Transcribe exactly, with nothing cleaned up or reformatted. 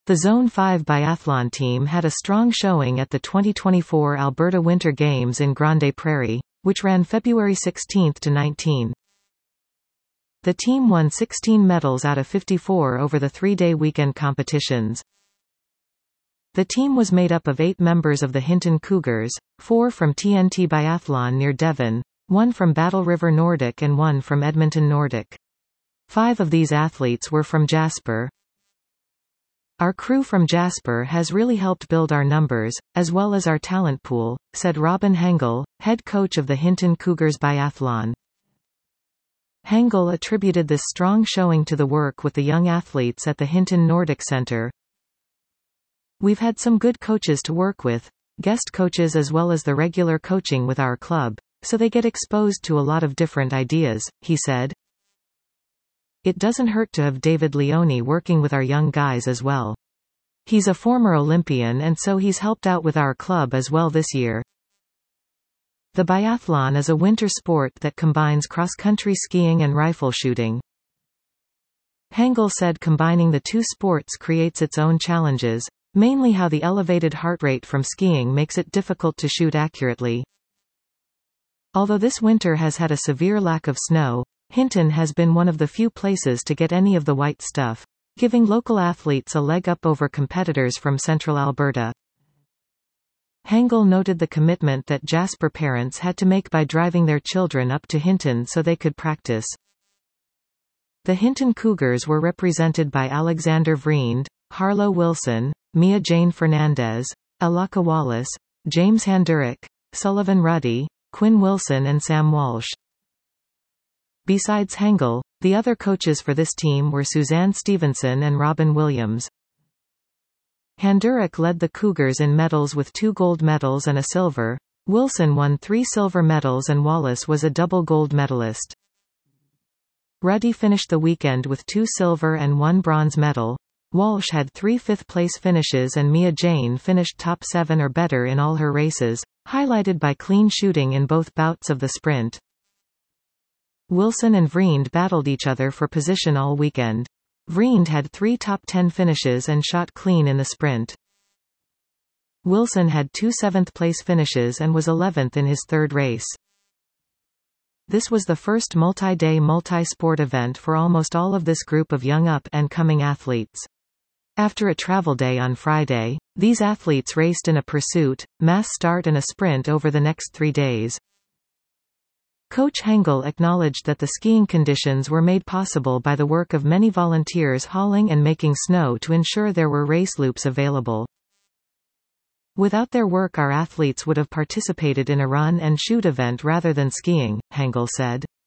The Zone five biathlon team had a strong showing at the twenty twenty-four Alberta Winter Games in Grande Prairie, which ran February sixteenth to nineteenth. The team won sixteen medals out of fifty-four over the three-day weekend competitions. The team was made up of eight members of the Hinton Cougars, four from T N T Biathlon near Devon, one from Battle River Nordic and one from Edmonton Nordic. Five of these athletes were from Jasper. Our crew from Jasper has really helped build our numbers, as well as our talent pool, said Robin Hengel, head coach of the Hinton Cougars Biathlon. Hengel attributed this strong showing to the work with the young athletes at the Hinton Nordic Centre. We've had some good coaches to work with, guest coaches as well as the regular coaching with our club, so they get exposed to a lot of different ideas, he said. It doesn't hurt to have David Leone working with our young guys as well. He's a former Olympian and so he's helped out with our club as well this year. The biathlon is a winter sport that combines cross-country skiing and rifle shooting. Hengel said combining the two sports creates its own challenges, mainly how the elevated heart rate from skiing makes it difficult to shoot accurately. Although this winter has had a severe lack of snow, Hinton has been one of the few places to get any of the white stuff, giving local athletes a leg up over competitors from central Alberta. Hengel noted the commitment that Jasper parents had to make by driving their children up to Hinton so they could practice. The Hinton Cougars were represented by Alexander Vriend, Harlow Wilson, Mia Jane Fernandez, Alaka Wallace, James Handurek, Sullivan Ruddy, Quinn Wilson and Sam Walsh. Besides Hengel, the other coaches for this team were Suzanne Stevenson and Robin Williams. Handurek led the Cougars in medals with two gold medals and a silver. Wilson won three silver medals and Wallace was a double gold medalist. Ruddy finished the weekend with two silver and one bronze medal. Walsh had three fifth-place finishes and Mia Jane finished top seven or better in all her races, highlighted by clean shooting in both bouts of the sprint. Wilson and Vriend battled each other for position all weekend. Vriend had three top ten finishes and shot clean in the sprint. Wilson had two seventh-place finishes and was eleventh in his third race. This was the first multi-day multi-sport event for almost all of this group of young up-and-coming athletes. After a travel day on Friday, these athletes raced in a pursuit, mass start and a sprint over the next three days. Coach Hengel acknowledged that the skiing conditions were made possible by the work of many volunteers hauling and making snow to ensure there were race loops available. Without their work our athletes would have participated in a run and shoot event rather than skiing, Hengel said.